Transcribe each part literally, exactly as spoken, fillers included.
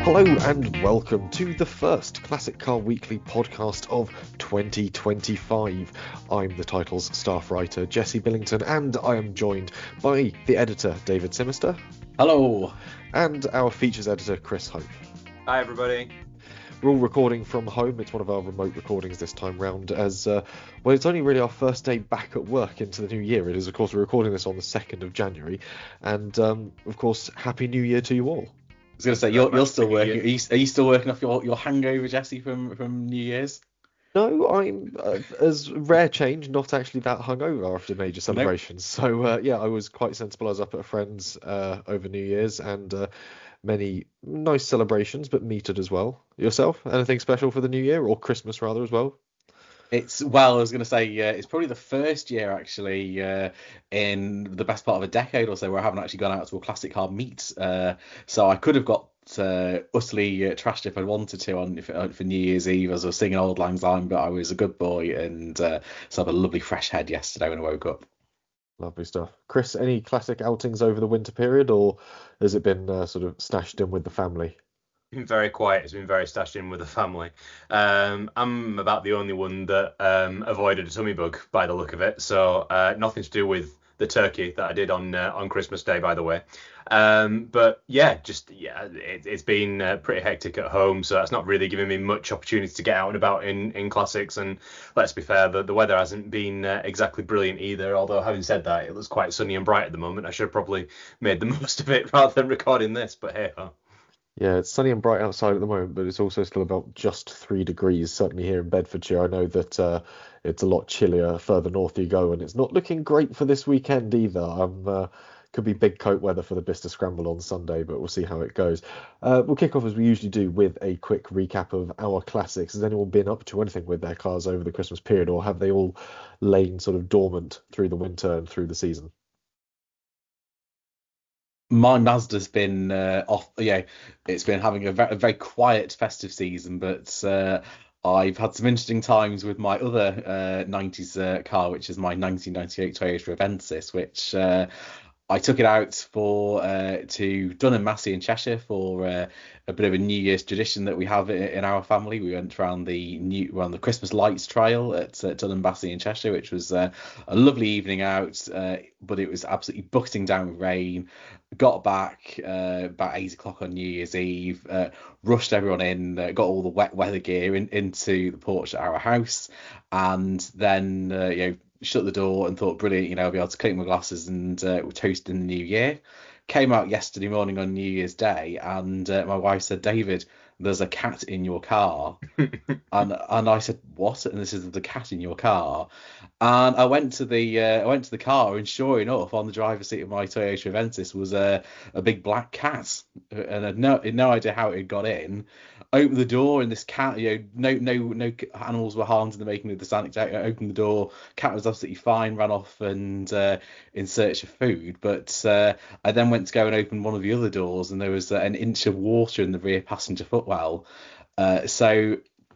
Hello and welcome to the first Classic Car Weekly podcast of twenty twenty-five. I'm the title's staff writer Jesse Billington, and I am joined by the editor David Simister. Hello. And our features editor Chris Hope. Hi everybody. We're all recording from home. It's one of our remote recordings this time round, as uh, well, it's only really our first day back at work into the new year. It is, of course, we're recording this on the second of January, and um, of course, Happy New Year to you all. I was going to say, you're, you're still working. Are you, are you still working off your, your hangover, Jesse, from, from New Year's? No, I'm, uh, as rare change, not actually that hungover after major celebrations. Nope. So, uh, yeah, I was quite sensible. I was up at a friend's uh, over New Year's, and uh, many nice celebrations, but metered as well. Yourself? Anything special for the New Year, or Christmas rather, as well? It's, well, I was going to say, uh, it's probably the first year, actually, uh, in the best part of a decade or so where I haven't actually gone out to a classic car meet. Uh, so I could have got uh, utterly uh, trashed if I wanted to on for, for New Year's Eve as I was singing Auld Lang Syne, but I was a good boy and uh, so I had a lovely fresh head yesterday when I woke up. Lovely stuff. Chris, any classic outings over the winter period, or has it been uh, sort of stashed in with the family? Been very quiet. It's been very stashed in with the family. Um, I'm about the only one that um, avoided a tummy bug by the look of it. So uh, nothing to do with the turkey that I did on uh, on Christmas Day, by the way. Um, but yeah, just yeah, it, it's been uh, pretty hectic at home, so that's not really giving me much opportunity to get out and about in, in classics. And let's be fair, the, the weather hasn't been uh, exactly brilliant either. Although having said that, it looks quite sunny and bright at the moment. I should have probably made the most of it rather than recording this. But hey ho. Yeah, it's sunny and bright outside at the moment, but it's also still about just three degrees, certainly here in Bedfordshire. I know that uh, it's a lot chillier further north you go, and it's not looking great for this weekend either. I'm uh, could be big coat weather for the Bicester Scramble on Sunday, but we'll see how it goes. Uh, we'll kick off as we usually do with a quick recap of our classics. Has anyone been up to anything with their cars over the Christmas period, or have they all lain sort of dormant through the winter and through the season? My Mazda's been uh, off. Yeah, it's been having a very, a very quiet festive season, but uh, I've had some interesting times with my other uh, nineties uh, car, which is my nineteen ninety-eight Toyota Avensis, which uh, I took it out for uh, to Dunham Massey in Cheshire for uh, a bit of a New Year's tradition that we have in our family. We went around the new around the Christmas lights trail at uh, Dunham Massey in Cheshire, which was uh, a lovely evening out, uh, but it was absolutely bucketing down with rain. Got back uh, about eight o'clock on New Year's Eve, uh, rushed everyone in, uh, got all the wet weather gear in, into the porch at our house, and then uh, you know shut the door and thought, brilliant, you know, I'll be able to clean my glasses and uh, toast in the new year. Came out yesterday morning on New Year's Day, and uh, my wife said, David, there's a cat in your car. and and I said, what? And this is the cat in your car. And I went to the uh, I went to the car, and sure enough, on the driver's seat of my Toyota Avensis was a a big black cat, and I had no no idea how it had got in. Opened the door, and this cat, you know, no no no animals were harmed in the making of this anecdote. I opened the door, cat was absolutely fine, ran off and uh, in search of food. But uh, I then went to go and open one of the other doors, and there was uh, an inch of water in the rear passenger footwell. Uh, so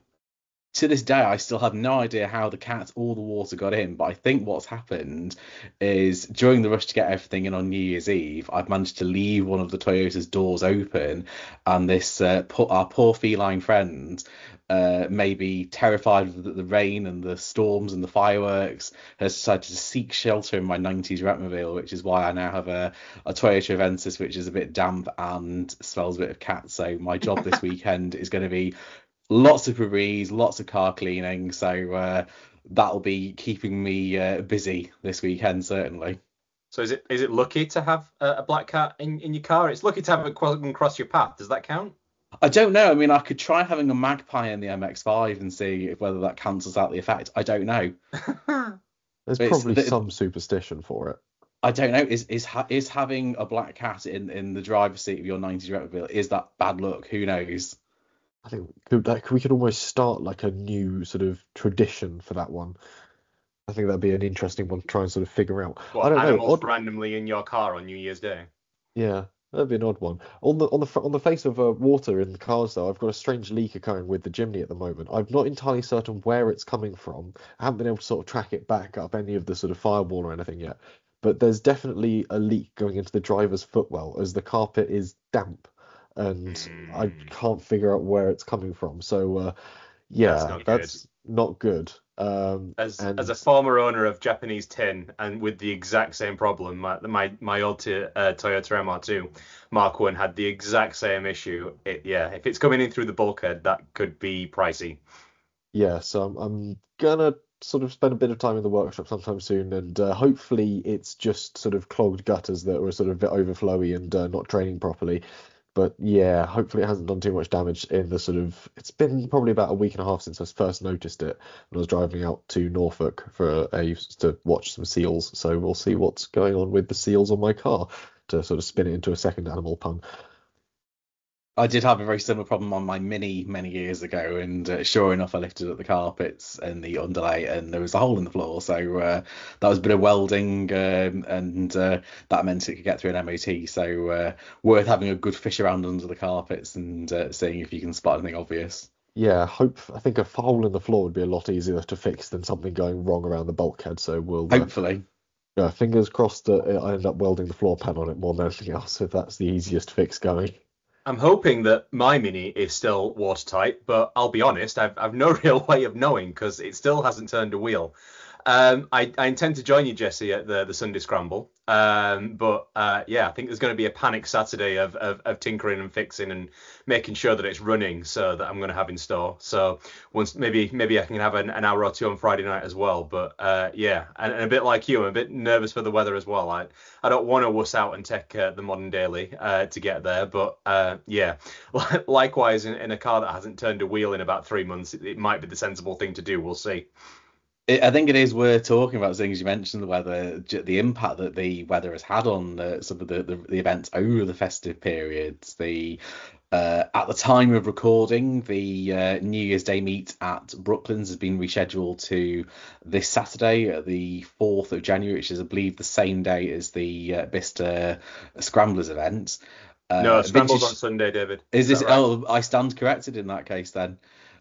to this day, I still have no idea how the cat or the water got in, but I think what's happened is during the rush to get everything in on New Year's Eve, I've managed to leave one of the Toyota's doors open, and this uh, poor, our poor feline friend, uh, maybe terrified of the, the rain and the storms and the fireworks, has decided to seek shelter in my nineties Retmobile, which is why I now have a, a Toyota Avensis, which is a bit damp and smells a bit of cat. So my job this weekend is going to be lots of Febreze, lots of car cleaning, so uh, that'll be keeping me uh, busy this weekend, certainly. So is it is it lucky to have a, a black cat in, in your car? It's lucky to have it cross, cross your path. Does that count? I don't know. I mean, I could try having a magpie in the M X five and see if whether that cancels out the effect. I don't know. There's It's- probably the- some superstition for it. I don't know. Is is ha- is having a black cat in, in the driver's seat of your nineties Retmobile, is that bad luck? Who knows? I think could, like, we could almost start like a new sort of tradition for that one. I think that'd be an interesting one to try and sort of figure out. What, I don't know. animals Odd, randomly in your car on New Year's Day? yeah, that'd be an odd one. On the on the fr- on the face of uh, water in the cars, though, I've got a strange leak occurring with the chimney at the moment. I'm not entirely certain where it's coming from. I haven't been able to sort of track it back up any of the sort of firewall or anything yet. But there's definitely a leak going into the driver's footwell as the carpet is damp. and I Mm, can't figure out where it's coming from. So uh, that's yeah, not good. that's not good. Um, As as a and former owner of Japanese tin and with the exact same problem, my my, my old t uh, Toyota M R two Mark one had the exact same issue. It, yeah, if it's coming in through the bulkhead, that could be pricey. yeah, so I'm, I'm gonna sort of spend a bit of time in the workshop sometime soon, and uh, hopefully it's just sort of clogged gutters that were sort of a bit overflowy and uh, not draining properly. But yeah, hopefully it hasn't done too much damage in the sort of. It's been probably about a week and a half since I first noticed it when I was driving out to Norfolk for a to watch some seals. So we'll see what's going on with the seals on my car to sort of spin it into a second animal pun. I did have a very similar problem on my Mini many years ago, and uh, sure enough, I lifted up the carpets and the underlay, and there was a hole in the floor. So uh, that was a bit of welding, um, and uh, that meant it could get through an M O T. So uh, worth having a good fish around under the carpets and uh, seeing if you can spot anything obvious. Yeah, hope I think a hole in the floor would be a lot easier to fix than something going wrong around the bulkhead. So we'll uh, Hopefully. yeah, fingers crossed that I end up welding the floor pan on it more than anything else, if that's the easiest fix going. I'm hoping that my Mini is still watertight, but I'll be honest, I've I've no real way of knowing because it still hasn't turned a wheel. Um, I, I intend to join you, Jesse, at the, the Sunday Scramble. Um, but uh, yeah, I think there's going to be a panic Saturday of, of, of tinkering and fixing and making sure that it's running, so that I'm going to have in store. So once maybe maybe I can have an, an hour or two on Friday night as well. But uh, yeah, and, and a bit like you, I'm a bit nervous for the weather as well. I I don't want to wuss out and take uh, the modern daily uh, to get there. But uh, yeah, likewise in, in a car that hasn't turned a wheel in about three months, it, it might be the sensible thing to do. We'll see. It, I think it is worth talking about things you mentioned the weather, j- the impact that the weather has had on uh, some of the, the, the events over the festive periods. The uh, at the time of recording, the uh, New Year's Day meet at Brooklands has been rescheduled to this Saturday, uh, the fourth of January, which is, I believe, the same day as the uh, Bicester Scramblers event. No, Uh, Scramble's on vintage Sunday, David. is Is that this? right? Oh, I stand corrected in that case then.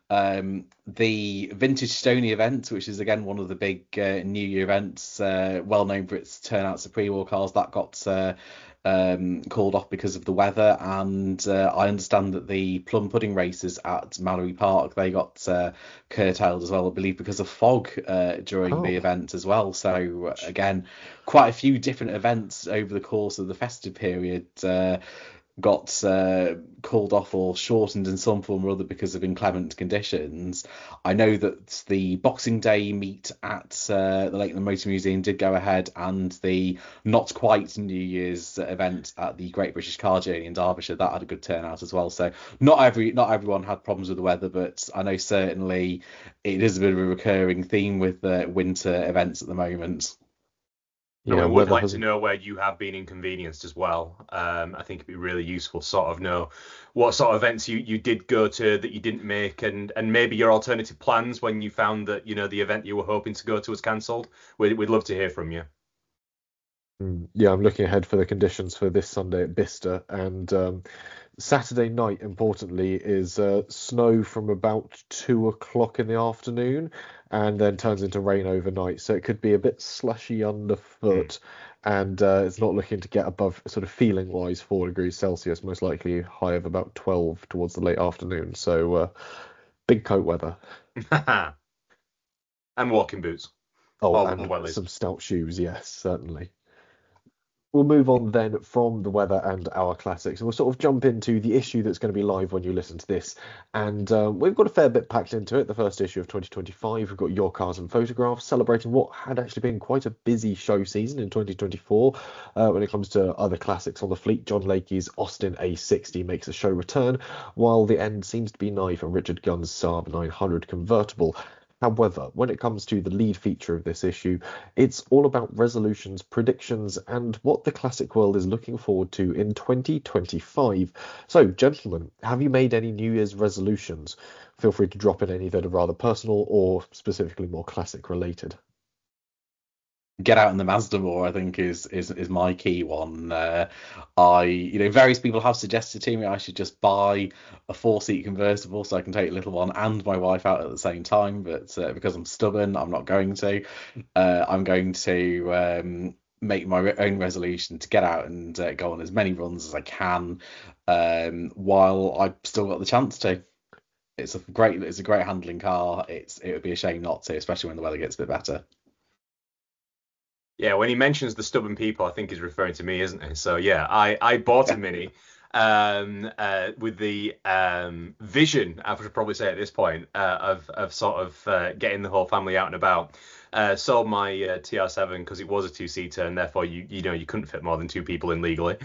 Um, the Vintage Stony event, which is again one of the big uh, New Year events, uh, well known for its turnouts of pre-war cars, that got uh, um, called off because of the weather. And uh, I understand that the plum pudding races at Mallory Park, they got uh, curtailed as well, I believe, because of fog uh, during the Oh, event as well. So uh, again, quite a few different events over the course of the festive period. Uh, got uh, called off or shortened in some form or other because of inclement conditions. I know that the Boxing Day meet at uh, the Lakeland Motor Museum did go ahead, and the not quite New Year's event at the Great British Car Journey in Derbyshire, that had a good turnout as well. So not every not everyone had problems with the weather, but I know certainly it is a bit of a recurring theme with uh, winter events at the moment. And yeah, we would weather like to hasn't. know where you have been inconvenienced as well. Um, I think it'd be really useful to sort of know what sort of events you, you did go to that you didn't make, and, and maybe your alternative plans when you found that, you know, the event you were hoping to go to was cancelled. We'd, we'd love to hear from you. Mm, yeah, I'm looking ahead for the conditions for this Sunday at Bicester, and um, Saturday night, importantly, is uh, snow from about two o'clock in the afternoon, and then turns into rain overnight. So it could be a bit slushy Hmm. underfoot, and uh, it's not looking to get above sort of feeling wise four degrees Celsius, most likely high of about twelve towards the late afternoon. So uh, big coat weather. And walking boots Oh, or, or and wellies. some stout shoes, yes, certainly. We'll move on then from the weather and our classics, and we'll sort of jump into the issue that's going to be live when you listen to this. And uh, we've got a fair bit packed into it. The first issue of twenty twenty-five, we've got Your Cars and Photographs, celebrating what had actually been quite a busy show season in twenty twenty-four. Uh, when it comes to other classics on the fleet, John Lakey's Austin A sixty makes a show return, while the end seems to be nigh for Richard Gunn's Saab nine hundred convertible. However, when it comes to the lead feature of this issue, it's all about resolutions, predictions, and what the classic world is looking forward to in twenty twenty-five. So, gentlemen, have you made any New Year's resolutions? Feel free to drop in any that are rather personal or specifically more classic related. Get out in the Mazda more, I think, is is is my key one. Uh, I, you know, various people have suggested to me I should just buy a four-seat convertible so I can take the little one and my wife out at the same time. But uh, because I'm stubborn, I'm not going to. Uh, I'm going to um, make my re- own resolution to get out and uh, go on as many runs as I can, um, while I've still got the chance to. It's a great, it's a great handling car. It's it would be a shame not to, especially when the weather gets a bit better. Yeah, when he mentions the stubborn people, I think he's referring to me, isn't he? So yeah, I I bought a Mini um uh with the um vision, I should probably say at this point, uh, of of sort of uh, getting the whole family out and about. Uh, sold my uh, T R seven because it was a two-seater, and therefore you you know you couldn't fit more than two people in legally.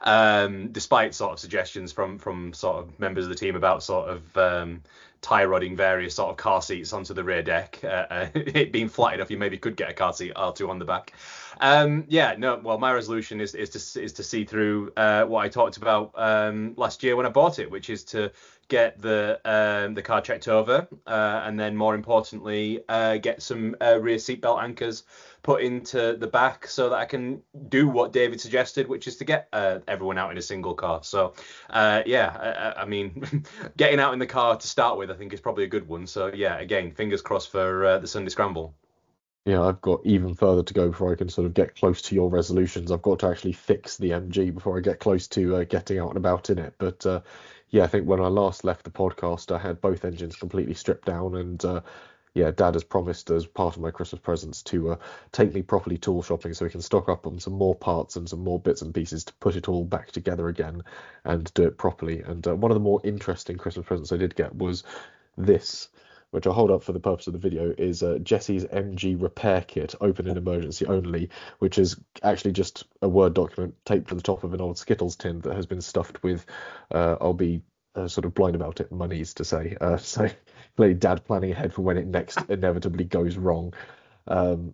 Um, despite sort of suggestions from from sort of members of the team about sort of um, tie rodding various sort of car seats onto the rear deck. Uh, uh, it being flat enough, you maybe could get a car seat R two on the back. Um, yeah, no. Well, my resolution is is to is to see through uh, what I talked about um, last year when I bought it, which is to get the um, the car checked over, uh, and then more importantly, uh, get some uh, rear seatbelt anchors put into the back so that I can do what David suggested, which is to get uh, everyone out in a single car. So, uh, yeah, I, I mean, getting out in the car to start with, I think is probably a good one. So, yeah, again, fingers crossed for uh, the Sunday Scramble. Yeah, I've got even further to go before I can sort of get close to your resolutions. I've got to actually fix the M G before I get close to uh, getting out and about in it. But uh, yeah, I think when I last left the podcast, I had both engines completely stripped down, and uh, yeah, Dad has promised as part of my Christmas presents to uh, take me properly tool shopping so we can stock up on some more parts and some more bits and pieces to put it all back together again and do it properly. And uh, one of the more interesting Christmas presents I did get was this, which I'll hold up for the purpose of the video, is uh, Jesse's M G repair kit, open in emergency only, which is actually just a Word document taped to the top of an old Skittles tin that has been stuffed with, uh, I'll be uh, sort of blind about it, monies to say. Uh, so clearly Dad planning ahead for when it next inevitably goes wrong. Um,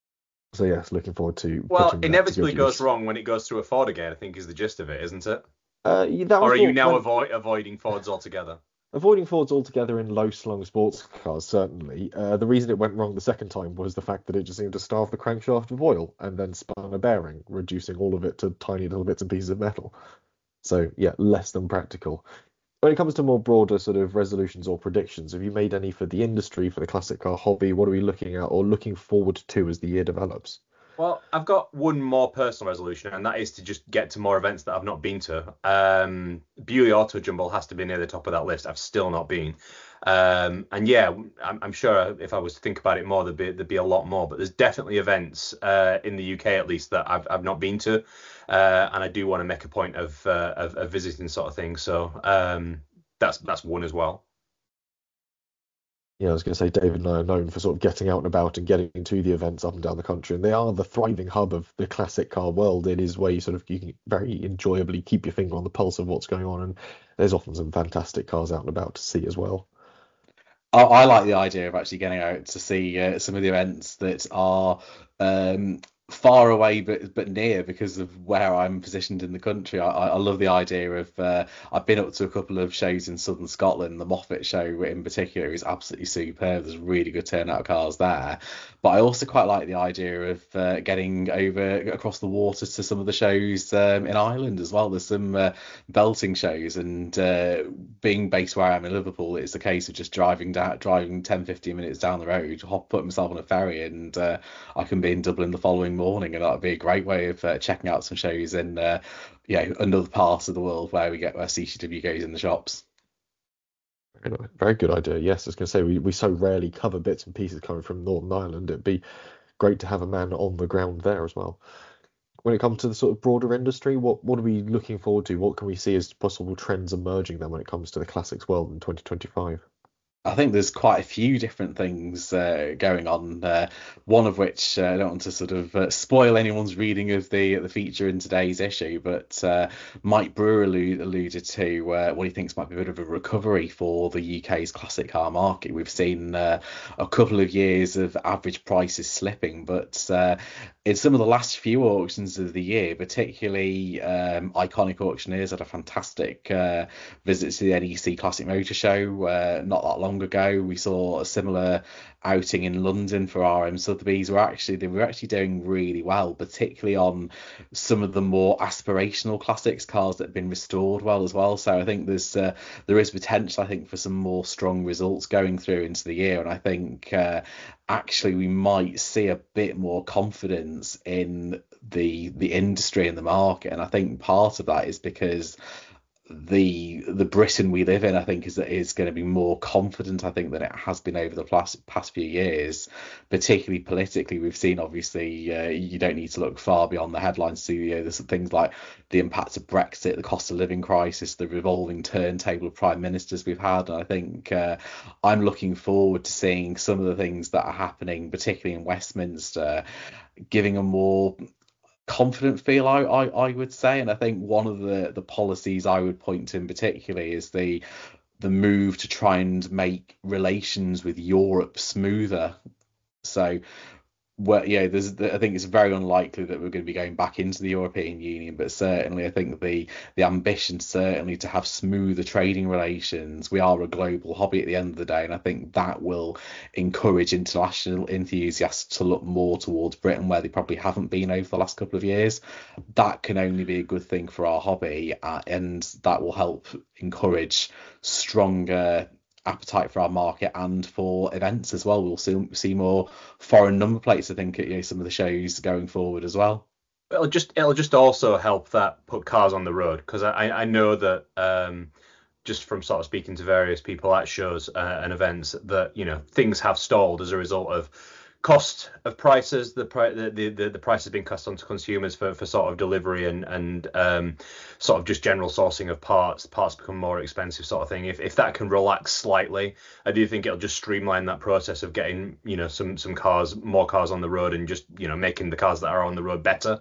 so yes, looking forward to Well, putting that inevitably to good goes use. wrong when it goes through a Ford again, I think is the gist of it, isn't it? Uh, yeah, that Or was are you what- now when- avoid, avoiding Fords altogether? Avoiding Fords altogether in low-slung sports cars, certainly. Uh, the reason it went wrong the second time was the fact that it just seemed to starve the crankshaft of oil and then spun a bearing, reducing all of it to tiny little bits and pieces of metal. So, yeah, less than practical. When it comes to more broader sort of resolutions or predictions, have you made any for the industry, for the classic car hobby? What are we looking at or looking forward to as the year develops? Well, I've got one more personal resolution, and that is to just get to more events that I've not been to. Um, Beaulieu Auto Jumble has to be near the top of that list. I've still not been. Um, and yeah, I'm, I'm sure if I was to think about it more, there'd be there'd be a lot more. But there's definitely events uh, in the U K at least that I've I've not been to, uh, and I do want to make a point of, uh, of of visiting sort of thing. So um, that's that's one as well. Yeah, I was going to say David and I are known for sort of getting out and about and getting to the events up and down the country, and they are the thriving hub of the classic car world. It is where you sort of you can very enjoyably keep your finger on the pulse of what's going on, and there's often some fantastic cars out and about to see as well. I, I like the idea of actually getting out to see uh, some of the events that are um, far away but but near because of where I'm positioned in the country. I, I love the idea of uh, I've been up to a couple of shows in southern Scotland. The Moffat show in particular is absolutely superb. There's really good turnout of cars there. But I also quite like the idea of uh, getting over across the water to some of the shows um, in Ireland as well. There's some uh, belting shows, and uh, being based where I am in Liverpool, it's a case of just driving down, driving ten, fifteen minutes down the road, hop, put myself on a ferry, and uh, I can be in Dublin the following morning, and that'd be a great way of uh, checking out some shows in uh, yeah another part of the world where we get where C C W goes in the shops. Very nice. Very good idea. Yes, I was going to say we, we so rarely cover bits and pieces coming from Northern Ireland. It'd be great to have a man on the ground there as well. When it comes to the sort of broader industry, what what are we looking forward to? What can we see as possible trends emerging then when it comes to the classics world in twenty twenty-five? I think there's quite a few different things uh, going on. Uh, one of which uh, I don't want to sort of uh, spoil anyone's reading of the the feature in today's issue, but uh, Mike Brewer allude, alluded to uh, what he thinks might be a bit of a recovery for the U K's classic car market. We've seen uh, a couple of years of average prices slipping, but uh, in some of the last few auctions of the year, particularly um, Iconic Auctioneers had a fantastic uh, visit to the N E C Classic Motor Show uh, not that long ago. We saw a similar outing in London for R M Sotheby's. Were actually they were actually doing really well, particularly on some of the more aspirational classics cars that have been restored well as well. So I think there's uh, there is potential, I think, for some more strong results going through into the year, and I think uh, actually we might see a bit more confidence in the the industry and the market. And I think part of that is because the the Britain we live in, I think, is is going to be more confident, I think, than it has been over the past past few years, particularly politically. We've seen, obviously, uh, you don't need to look far beyond the headlines to see, you know, there's things like the impact of Brexit, the cost of living crisis, the revolving turntable of prime ministers we've had. And I think uh, I'm looking forward to seeing some of the things that are happening, particularly in Westminster, giving a more confident feel, I, I I would say. And I think one of the the policies I would point to in particular is the the move to try and make relations with Europe smoother. So, well, yeah, there's, I think it's very unlikely that we're going to be going back into the European Union, but certainly I think the the ambition certainly to have smoother trading relations. We are a global hobby at the end of the day, and I think that will encourage international enthusiasts to look more towards Britain, where they probably haven't been over the last couple of years. That can only be a good thing for our hobby, uh, and that will help encourage stronger appetite for our market and for events as well. We'll see, see more foreign number plates, I think, at, you know, some of the shows going forward as well. It'll just it'll just also help that put cars on the road, because I I know that um just from sort of speaking to various people at shows uh, and events, that, you know, things have stalled as a result of cost of prices, the pri- the, the the price has been cast onto consumers for, for sort of delivery and and um sort of just general sourcing of parts. Parts become more expensive, sort of thing. If if that can relax slightly, I do think it'll just streamline that process of getting, you know, some some cars, more cars on the road, and just, you know, making the cars that are on the road better.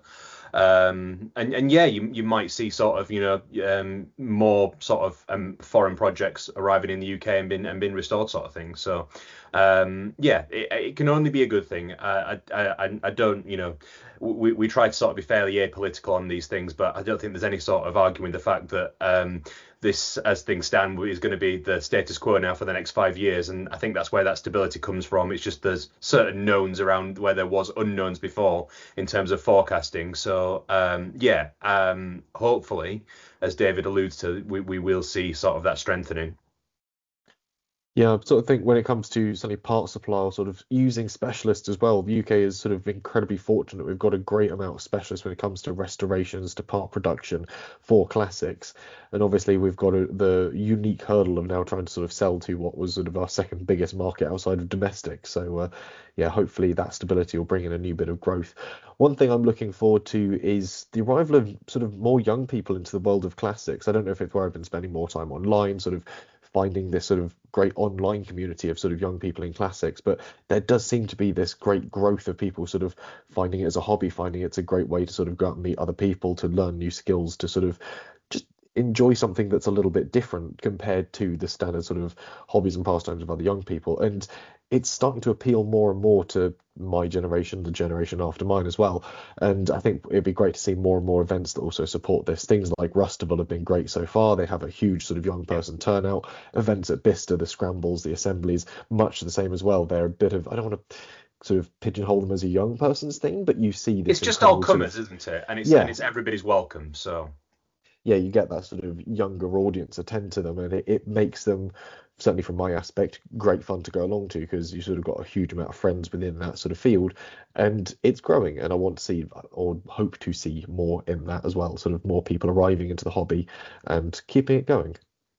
Um, and, and yeah, you you might see sort of, you know, um, more sort of um, foreign projects arriving in the U K and being and being restored, sort of thing. So um, yeah, it, it can only be a good thing. Uh, I, I I don't, you know, we we try to sort of be fairly apolitical on these things, but I don't think there's any sort of arguing the fact that um, this, as things stand, is going to be the status quo now for the next five years. And I think that's where that stability comes from. It's just there's certain knowns around where there was unknowns before in terms of forecasting. So um, yeah, um, hopefully, as David alludes to, we, we will see sort of that strengthening. Yeah, I sort of think when it comes to certainly part supply or sort of using specialists as well, the U K is sort of incredibly fortunate. We've got a great amount of specialists when it comes to restorations, to part production for classics. And obviously we've got a, the unique hurdle of now trying to sort of sell to what was sort of our second biggest market outside of domestic. So uh, yeah, hopefully that stability will bring in a new bit of growth. One thing I'm looking forward to is the arrival of sort of more young people into the world of classics. I don't know if it's where I've been spending more time online, sort of finding this sort of great online community of sort of young people in classics, but there does seem to be this great growth of people sort of finding it as a hobby, finding it's a great way to sort of go out and meet other people, to learn new skills, to sort of just enjoy something that's a little bit different compared to the standard sort of hobbies and pastimes of other young people. And it's starting to appeal more and more to my generation, the generation after mine as well. And I think it'd be great to see more and more events that also support this. Things like Rustable have been great so far. They have a huge sort of young person turnout. Events at Bicester, the scrambles, the assemblies, much the same as well. They're a bit of, I don't want to sort of pigeonhole them as a young person's thing, but you see this. It's just all comers, sort of, isn't it? And it's yeah. and it's everybody's welcome. So yeah, you get that sort of younger audience attend to them, and it, it makes them, certainly from my aspect, great fun to go along to, because you sort of got a huge amount of friends within that sort of field, and it's growing. And I want to see, or hope to see, more in that as well, sort of more people arriving into the hobby and keeping it going.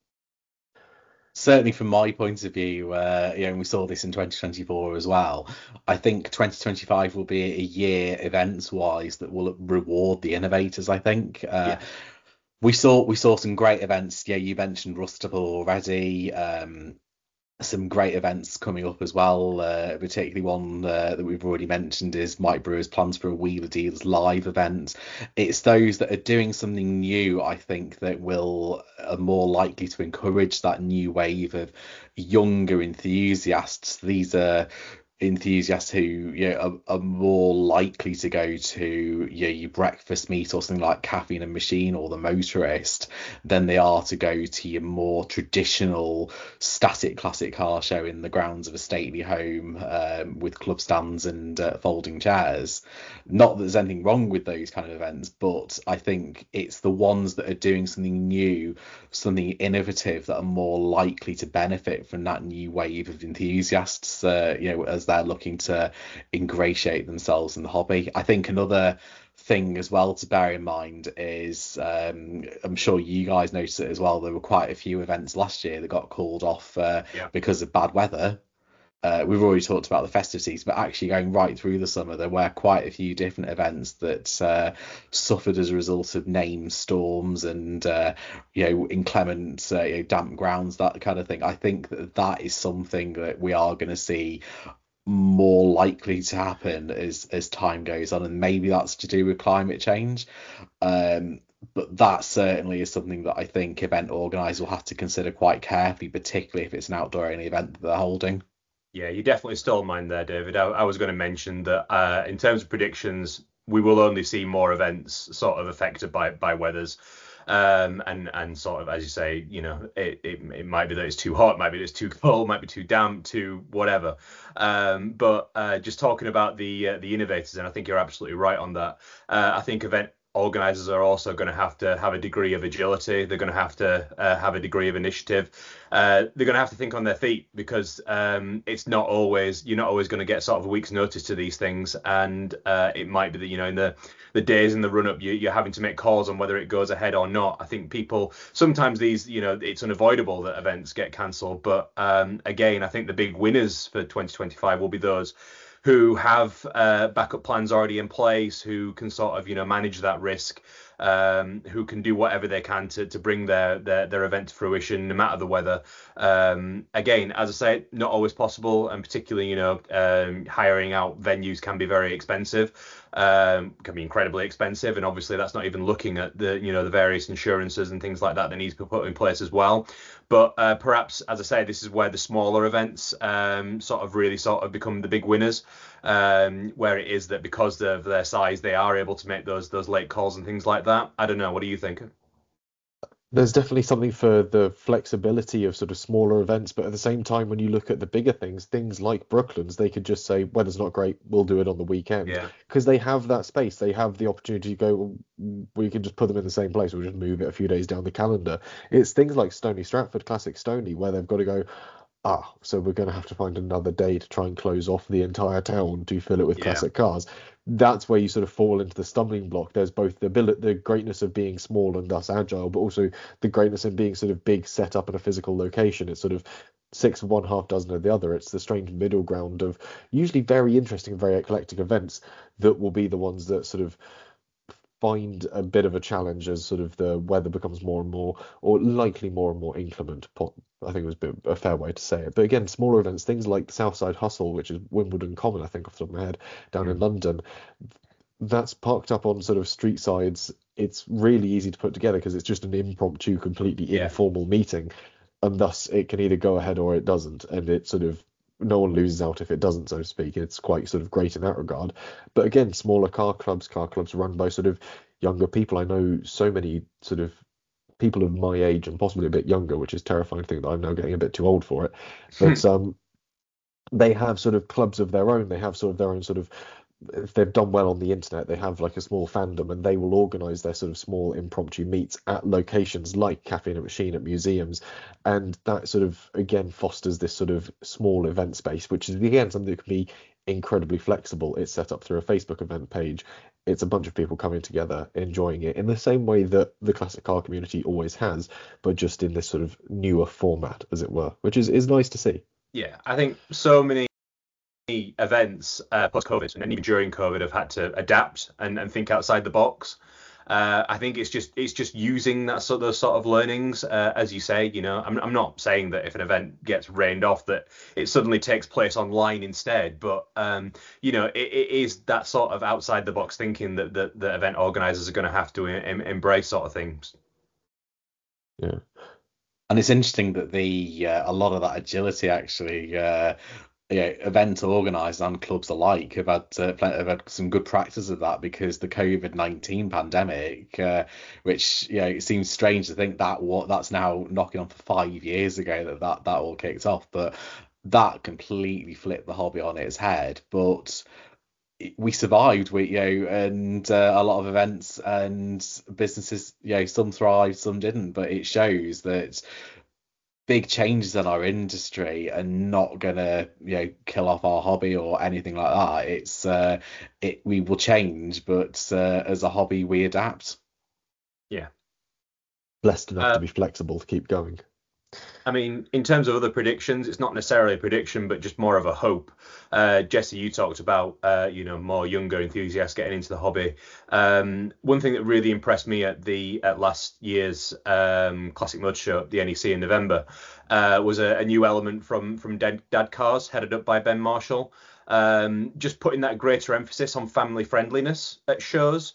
Certainly from my point of view, uh, you know, and we saw this in twenty twenty-four as well, I think twenty twenty-five will be a year events-wise that will reward the innovators, I think. Uh, yeah. We saw we saw some great events. Yeah, you mentioned Rustable already. Um, some great events coming up as well. Uh, particularly one uh, that we've already mentioned is Mike Brewer's plans for a Wheeler Dealers live event. It's those that are doing something new, I think, that will are more likely to encourage that new wave of younger enthusiasts. These are enthusiasts who, you know, are, are more likely to go to, you know, your breakfast meet or something like Caffeine and Machine or The Motorist than they are to go to your more traditional static classic car show in the grounds of a stately home um, with club stands and uh, folding chairs. Not that there's anything wrong with those kind of events, but I think it's the ones that are doing something new, something innovative, that are more likely to benefit from that new wave of enthusiasts, uh, you know, as they're looking to ingratiate themselves in the hobby. I think another thing as well to bear in mind is, um, I'm sure you guys noticed it as well, there were quite a few events last year that got called off uh, Yeah. because of bad weather. Uh, we've already talked about the festive season, but actually going right through the summer, there were quite a few different events that uh, suffered as a result of name storms and uh, you know inclement, uh, you know, damp grounds, that kind of thing. I think that that is something that we are going to see more likely to happen as as time goes on, and maybe that's to do with climate change. Um, but that certainly is something that I think event organisers will have to consider quite carefully, particularly if it's an outdoor only event that they're holding. Yeah, you definitely stole mine there, David. I, I was going to mention that uh, in terms of predictions, we will only see more events sort of affected by by weathers. Um, and and sort of, as you say, you know, it, it it might be that it's too hot, might be that it's too cold, might be too damp, too whatever. Um, but uh, just talking about the uh, the innovators, and I think you're absolutely right on that. Uh, I think event organizers are also going to have to have a degree of agility. They're going to have to uh, have a degree of initiative. Uh, they're going to have to think on their feet, because um, it's not always, you're not always going to get sort of a week's notice to these things. And uh, it might be that, you know, in the, the days in the run up, you, you're having to make calls on whether it goes ahead or not. I think people, sometimes these, you know, it's unavoidable that events get cancelled. But um, again, I think the big winners for twenty twenty-five will be those who have uh, backup plans already in place, who can sort of, you know, manage that risk, um, who can do whatever they can to, to bring their, their their event to fruition, no matter the weather. Um, again, as I say, not always possible, and particularly, you know, um, hiring out venues can be very expensive, um, can be incredibly expensive, and obviously that's not even looking at the, you know, the various insurances and things like that that need to be put in place as well. But uh, perhaps, as I say, this is where the smaller events um, sort of really sort of become the big winners, um, where it is that because of their size, they are able to make those those late calls and things like that. I don't know. What do you think? There's definitely something for the flexibility of sort of smaller events, but at the same time, when you look at the bigger things, things like Brooklands, they could just say, weather's not great, we'll do it on the weekend. Yeah. Because they have that space, they have the opportunity to go, well, we can just put them in the same place, we'll just move it a few days down the calendar. It's things like Stony Stratford, Classic Stony, where they've got to go, ah, so we're going to have to find another day to try and close off the entire town to fill it with Yeah. classic cars. That's where you sort of fall into the stumbling block. There's both the ability, the greatness of being small and thus agile, but also the greatness in being sort of big, set up in a physical location. It's sort of six of one, half dozen of the other. It's the strange middle ground of usually very interesting, very eclectic events that will be the ones that sort of find a bit of a challenge as sort of the weather becomes more and more, or likely more and more inclement. I think it was a, bit, a fair way to say it. But again, smaller events, things like the Southside Hustle, which is Wimbledon Common, I think off the top of my head, down Mm. in London, that's parked up on sort of street sides. It's really easy to put together because it's just an impromptu, completely Yeah. informal meeting, and thus it can either go ahead or it doesn't, and it sort of, no one loses out if it doesn't, so to speak. It's quite sort of great in that regard. But again, smaller car clubs, car clubs run by sort of younger people. I know so many sort of people of my age and possibly a bit younger, which is a terrifying thing that I'm now getting a bit too old for it. But um, they have sort of clubs of their own. They have sort of their own sort of, if they've done well on the internet, they have like a small fandom, and they will organise their sort of small impromptu meets at locations like Cafe and a Machine, at museums, and that sort of again fosters this sort of small event space, which is again something that can be incredibly flexible. It's set up through a Facebook event page. It's a bunch of people coming together, enjoying it in the same way that the classic car community always has, but just in this sort of newer format, as it were, which is, is nice to see. Yeah, I think so many events uh, post-COVID and even during COVID have had to adapt and, and think outside the box. Uh, I think it's just it's just using that sort of sort of learnings, uh, as you say. You know, I'm I'm not saying that if an event gets rained off that it suddenly takes place online instead, but um, you know, it, it is that sort of outside the box thinking that the, the event organisers are going to have to em- embrace sort of things. Yeah. And it's interesting that the uh, a lot of that agility actually, uh, you know, event organisers and clubs alike have had uh, plenty, have had some good practice of that, because the COVID nineteen pandemic, uh, which, you know, it seems strange to think that what that's now knocking on for five years ago that that, that all kicked off, but that completely flipped the hobby on its head. But we survived, we you know, and uh, a lot of events and businesses, you know, some thrived, some didn't, but it shows that big changes in our industry are not gonna, you know, kill off our hobby or anything like that. It's uh, it we will change, but uh, as a hobby, we adapt. Yeah. Blessed enough Uh, to be flexible to keep going. I mean, in terms of other predictions, it's not necessarily a prediction, but just more of a hope. Uh, Jesse, you talked about, uh, you know, more younger enthusiasts getting into the hobby. Um, one thing that really impressed me at the at last year's um, Classic Mud Show at the N E C in November uh, was a, a new element from from Dad, Dad Cars, headed up by Ben Marshall. Um, just putting that greater emphasis on family friendliness at shows.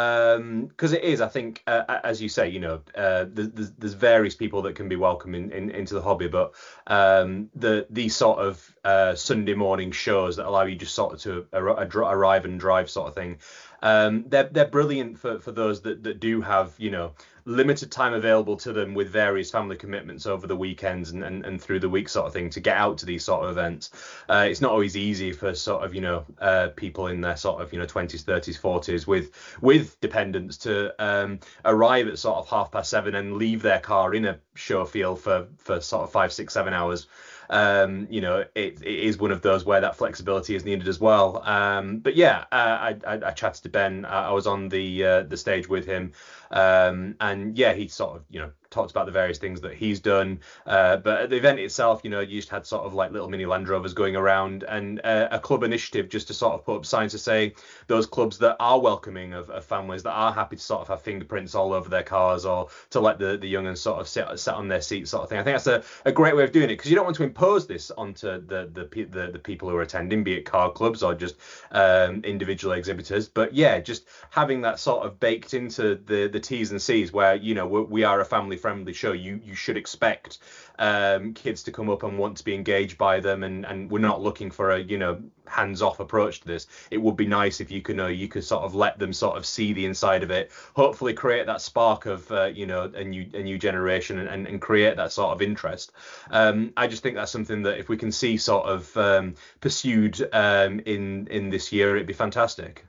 Um, because it is, I think, uh, as you say, you know, uh, there's, there's various people that can be welcome in, in, into the hobby, but um, the these sort of uh, Sunday morning shows that allow you just sort of to ar- arrive and drive sort of thing, um, they're they're brilliant for, for those that, that do have, you know, limited time available to them with various family commitments over the weekends and, and, and through the week sort of thing to get out to these sort of events. Uh, it's not always easy for sort of, you know, uh, people in their sort of, you know, twenties, thirties, forties with with dependents to um, arrive at sort of half past seven and leave their car in a show field for, for sort of five, six, seven hours. Um, you know, it, it is one of those where that flexibility is needed as well. Um, but yeah, uh, I, I, I chatted to Ben. Uh, I was on the uh, the stage with him, um, and yeah, he sort of, you know, talked about the various things that he's done. Uh, but at the event itself, you know, you just had sort of like little mini Land Rovers going around, and uh, a club initiative just to sort of put up signs to say those clubs that are welcoming of, of families that are happy to sort of have fingerprints all over their cars, or to let the, the young and sort of sit, sit on their seats sort of thing. I think that's a, a great way of doing it, because you don't want to impose this onto the the, the the people who are attending, be it car clubs or just um, individual exhibitors. But yeah, just having that sort of baked into the the T's and C's, where, you know, we, we are a family friendly show. You you should expect um, kids to come up and want to be engaged by them, and, and we're not looking for a, you know, hands-off approach to this. It would be nice if you could know you could sort of let them sort of see the inside of it, hopefully create that spark of uh, you know, a new a new generation, and, and create that sort of interest. Um, I just think that's something that if we can see sort of um, pursued um, in in this year, it'd be fantastic.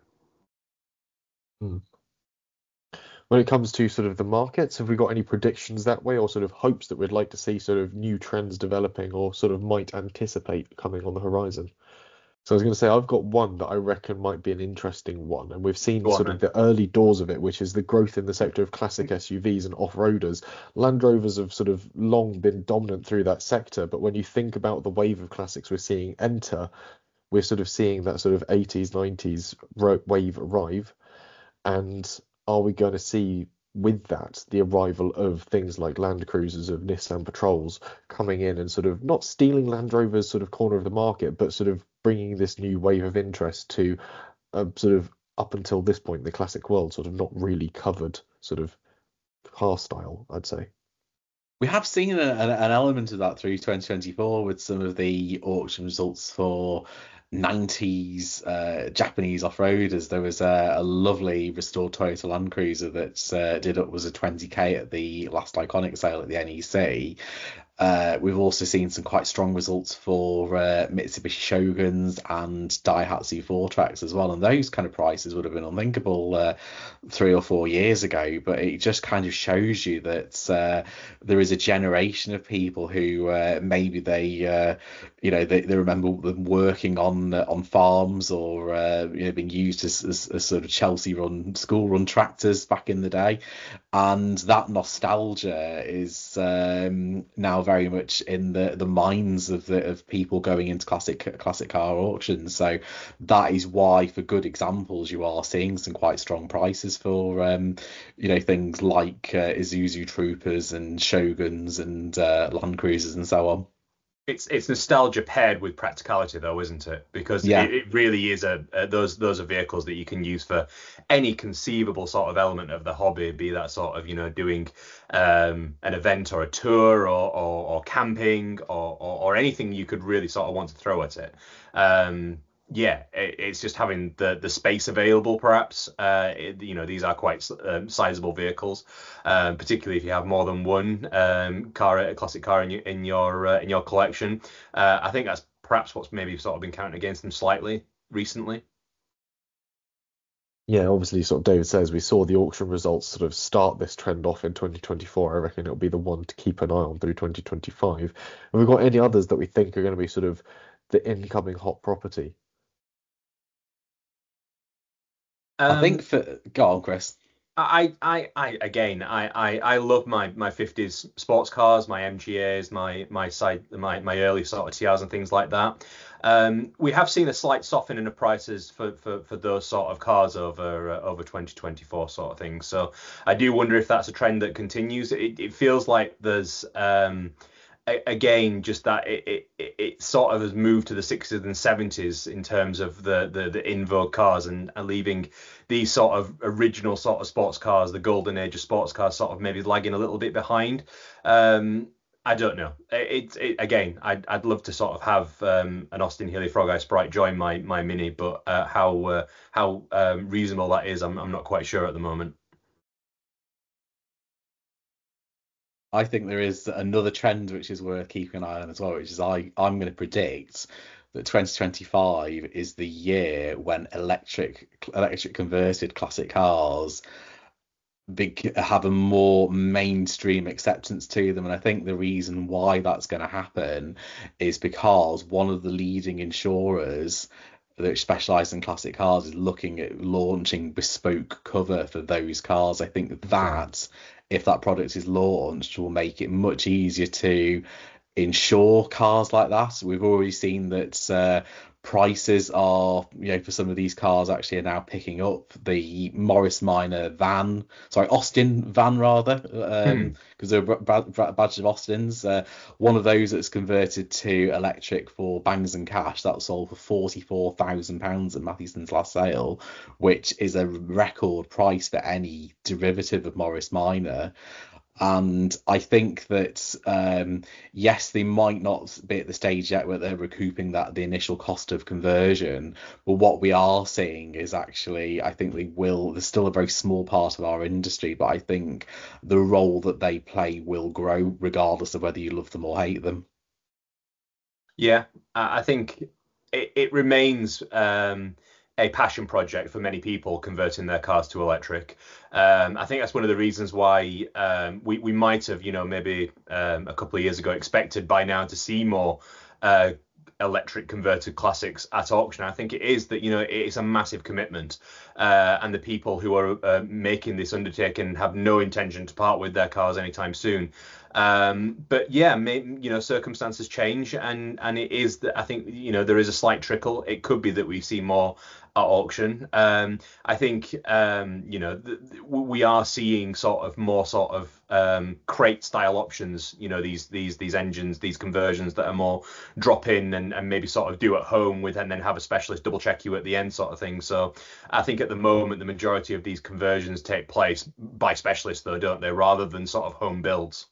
Hmm. When it comes to sort of the markets, have we got any predictions that way, or sort of hopes that we'd like to see sort of new trends developing, or sort of might anticipate coming on the horizon? So I was going to say, I've got one that I reckon might be an interesting one, and we've seen Go on, sort then. of the early doors of it, which is the growth in the sector of classic S U Vs and off-roaders. Land Rovers have sort of long been dominant through that sector, but when you think about the wave of classics we're seeing enter, we're sort of seeing that sort of eighties, nineties ro- wave arrive. And are we going to see with that the arrival of things like Land Cruisers, of Nissan Patrols coming in and sort of not stealing Land Rover's sort of corner of the market, but sort of bringing this new wave of interest to uh, sort of up until this point, the classic world sort of not really covered sort of car style, I'd say. We have seen a, an, an element of that through twenty twenty-four with some of the auction results for nineties uh, Japanese off-roaders. There was a, a lovely restored Toyota Land Cruiser that uh, did up was a twenty K at the last Iconic sale at the N E C. Uh, we've also seen some quite strong results for uh, Mitsubishi Shoguns and Daihatsu four tracks as well, and those kind of prices would have been unthinkable uh, three or four years ago. But it just kind of shows you that uh, there is a generation of people who uh, maybe they, uh, you know, they, they remember them working on uh, on farms, or uh, you know, being used as, as, as sort of Chelsea run school run tractors back in the day, and that nostalgia is um, now very much in the, the minds of the of people going into classic classic car auctions. So that is why, for good examples, you are seeing some quite strong prices for um, you know, things like uh, Isuzu Troopers and Shoguns and uh, Land Cruisers and so on. It's it's nostalgia paired with practicality, though, isn't it? Because Yeah. it, it really is a, a those those are vehicles that you can use for any conceivable sort of element of the hobby, be that sort of, you know, doing um, an event or a tour, or or, or camping, or, or or anything you could really sort of want to throw at it. Um, yeah, it, it's just having the the space available, perhaps. Uh, it, you know, these are quite um, sizable vehicles, um, particularly if you have more than one um, car, a classic car in your in your uh, in your collection. Uh, I think that's perhaps what's maybe sort of been counting against them slightly recently. Yeah, obviously, sort of David says we saw the auction results sort of start this trend off in twenty twenty-four. I reckon it'll be the one to keep an eye on through twenty twenty-five. Have we got any others that we think are going to be sort of the incoming hot property? I Um, think for go on, Chris. I, I, I again, I, I, I love my, my fifties sports cars, my M G As, my my side, my, my early sort of T Rs and things like that. Um, we have seen a slight softening of prices for, for, for those sort of cars over uh, over twenty twenty-four sort of thing. So I do wonder if that's a trend that continues. It, it feels like there's um, again, just that it, it it sort of has moved to the sixties and seventies in terms of the the, the in vogue cars, and, and leaving these sort of original sort of sports cars, the golden age of sports cars, sort of maybe lagging a little bit behind. Um, I don't know. It, it again, I'd I'd love to sort of have um, an Austin Healey Frog Eye Sprite join my my Mini, but uh, how uh, how um, reasonable that is, I'm I'm not quite sure at the moment. I think there is another trend which is worth keeping an eye on as well, which is I, I'm going to predict that twenty twenty-five is the year when electric electric converted classic cars big, have a more mainstream acceptance to them. And I think the reason why that's going to happen is because one of the leading insurers that specialise in classic cars is looking at launching bespoke cover for those cars. I think that if that product is launched, will make it much easier to insure cars like that. We've already seen that uh, prices are, you know, for some of these cars actually are now picking up. The Morris Minor van, sorry, Austin van rather, um, because they're a badge of Austins. Uh, one of those that's converted to electric for bangs and cash, that was sold for forty-four thousand pounds at Mathewson's last sale, which is a record price for any derivative of Morris Minor. And I think that, um, yes, they might not be at the stage yet where they're recouping that the initial cost of conversion. But what we are seeing is actually, I think they will, there's still a very small part of our industry, but I think the role that they play will grow regardless of whether you love them or hate them. Yeah, I think it, it remains um, a passion project for many people converting their cars to electric. Um, I think that's one of the reasons why um, we we might have, you know, maybe um, a couple of years ago expected by now to see more uh, electric converted classics at auction. I think it is that, you know, it's a massive commitment, uh, and the people who are uh, making this undertaking have no intention to part with their cars anytime soon. Um, but yeah, may, you know, circumstances change, and and it is that I think, you know, there is a slight trickle. It could be that we see more at auction. Um, I think um, you know, th- th- we are seeing sort of more sort of um, crate style options. You know, these these these engines, these conversions that are more drop in and, and maybe sort of do at home with, and then have a specialist double check you at the end sort of thing. So I think at the moment the majority of these conversions take place by specialists, though, don't they, rather than sort of home builds.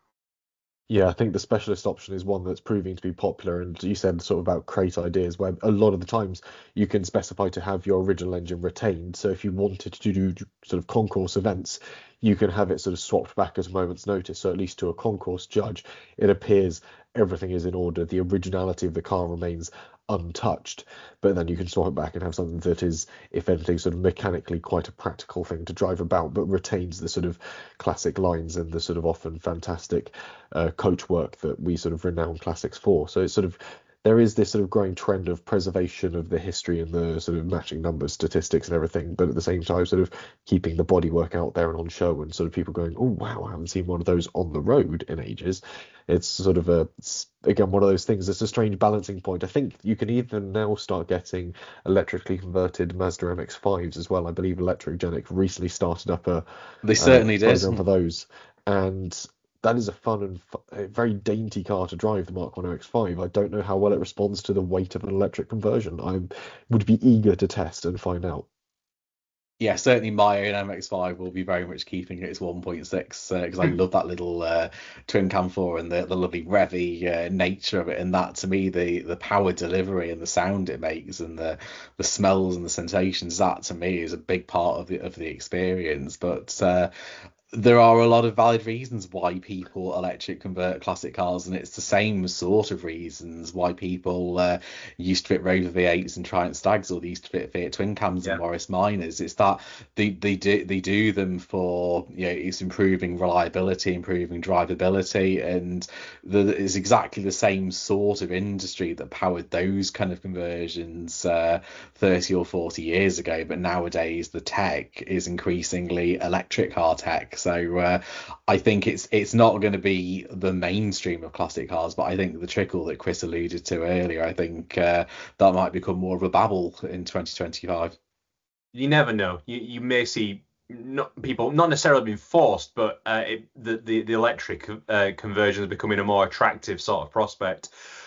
Yeah, I think the specialist option is one that's proving to be popular. And you said sort of about crate ideas, where a lot of the times you can specify to have your original engine retained. So if you wanted to do sort of concourse events, you can have it sort of swapped back at a moment's notice. So at least to a concourse judge, it appears everything is in order. The originality of the car remains untouched, but then you can swap it back and have something that is, if anything, sort of mechanically quite a practical thing to drive about, but retains the sort of classic lines and the sort of often fantastic uh, coach work that we sort of renown classics for. So it's sort of, there is this sort of growing trend of preservation of the history and the sort of matching numbers, statistics and everything, but at the same time sort of keeping the bodywork out there and on show, and sort of people going, oh wow, I haven't seen one of those on the road in ages. It's sort of a, again, one of those things. It's a strange balancing point. I think you can even now start getting electrically converted Mazda M X fives as well. I believe Electric Genic recently started up a They certainly uh, did. program for those, and that is a fun and fu- a very dainty car to drive, the Mark one M X five. I don't know how well it responds to the weight of an electric conversion. I would be eager to test and find out. Yeah, certainly my own M X five will be very much keeping its one point six because uh, I love that little uh, twin cam four and the, the lovely revvy uh, nature of it. And that, to me, the the power delivery and the sound it makes and the the smells and the sensations, that to me is a big part of the of the experience. But uh, there are a lot of valid reasons why people electric convert classic cars, and it's the same sort of reasons why people uh, used to fit Rover V eights and Triumph Stags, or they used to fit Fiat twin cams Yeah. and Morris Minors. It's that they they do they do them for, you know, it's improving reliability, improving drivability, and the, it's exactly the same sort of industry that powered those kind of conversions uh, thirty or forty years ago. But nowadays the tech is increasingly electric car tech. So uh, I think it's it's not going to be the mainstream of classic cars, but I think the trickle that Chris alluded to earlier, I think uh, that might become more of a babble in twenty twenty-five. You never know. You you may see not people not necessarily being forced, but uh, it, the, the the electric uh, conversion is becoming a more attractive sort of prospect,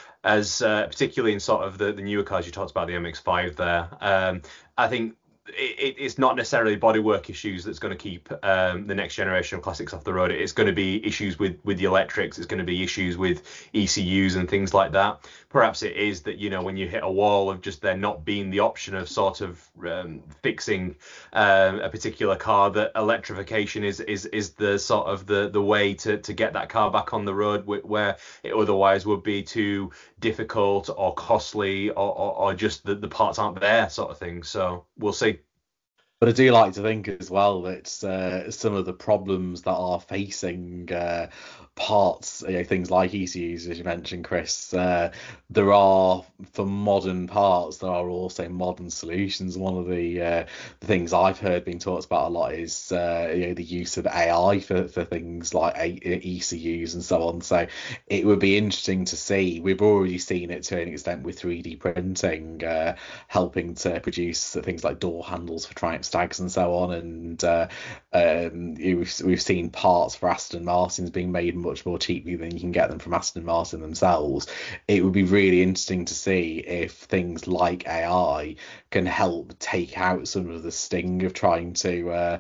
as uh, particularly in sort of the, the newer cars. You talked about the M X five there. Um, I think it, it's not necessarily bodywork issues that's going to keep um, the next generation of classics off the road. It's going to be issues with, with the electrics. It's going to be issues with E C Us and things like that. Perhaps it is that, you know, when you hit a wall of just there not being the option of sort of um, fixing um, a particular car, that electrification is is is the sort of the the way to to get that car back on the road, where it otherwise would be too difficult or costly, or, or, or just the, the parts aren't there, sort of thing. So we'll see. But I do like to think as well that uh, some of the problems that are facing uh, parts, you know, things like E C Us, as you mentioned, Chris, uh, there are, for modern parts, there are also modern solutions. One of the, uh, the things I've heard being talked about a lot is uh, you know, the use of A I for, for things like E C Us and so on. So it would be interesting to see. We've already seen it to an extent with three D printing, uh, helping to produce things like door handles for Triumph Stags and so on, and uh, um, we've, we've seen parts for Aston Martins being made much more cheaply than you can get them from Aston Martin themselves. It would be really interesting to see if things like A I can help take out some of the sting of trying to uh,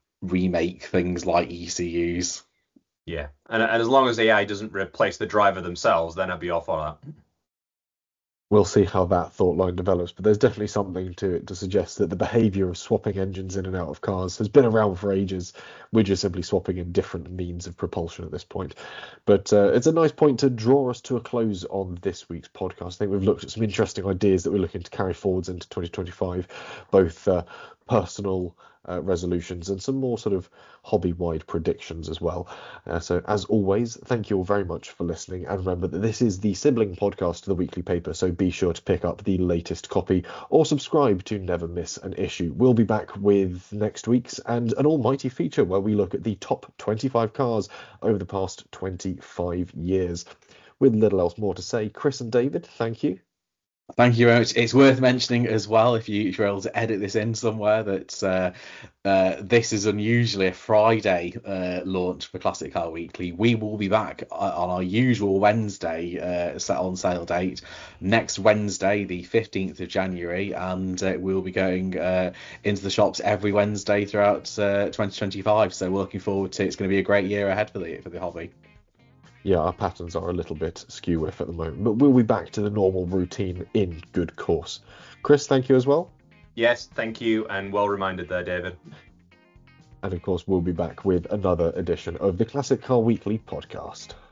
remake things like E C Us. Yeah, and, and as long as A I doesn't replace the driver themselves, then I'd be all for that. We'll see how that thought line develops, but there's definitely something to it to suggest that the behaviour of swapping engines in and out of cars has been around for ages. We're just simply swapping in different means of propulsion at this point. But uh, it's a nice point to draw us to a close on this week's podcast. I think we've looked at some interesting ideas that we're looking to carry forwards into twenty twenty-five, both uh, personal Uh, resolutions and some more sort of hobby-wide predictions as well. Uh, so as always, thank you all very much for listening, and remember that this is the sibling podcast to the weekly paper, so be sure to pick up the latest copy or subscribe to never miss an issue. We'll be back with next week's and an almighty feature where we look at the top twenty-five cars over the past twenty-five years. With little else more to say, Chris and David, thank you. Thank you very much. It's worth mentioning as well, if, you, if you're able to edit this in somewhere, that uh, uh, this is unusually a Friday uh, launch for Classic Car Weekly. We will be back on our usual Wednesday uh, set on sale date next Wednesday, the fifteenth of January, and uh, we'll be going uh, into the shops every Wednesday throughout uh, twenty twenty-five. So we're looking forward to it. It's going to be a great year ahead for the for the hobby. Yeah, our patterns are a little bit skew-whiff at the moment, but we'll be back to the normal routine in good course. Chris, thank you as well. Yes, thank you, and well reminded there, David. And of course, we'll be back with another edition of the Classic Car Weekly podcast.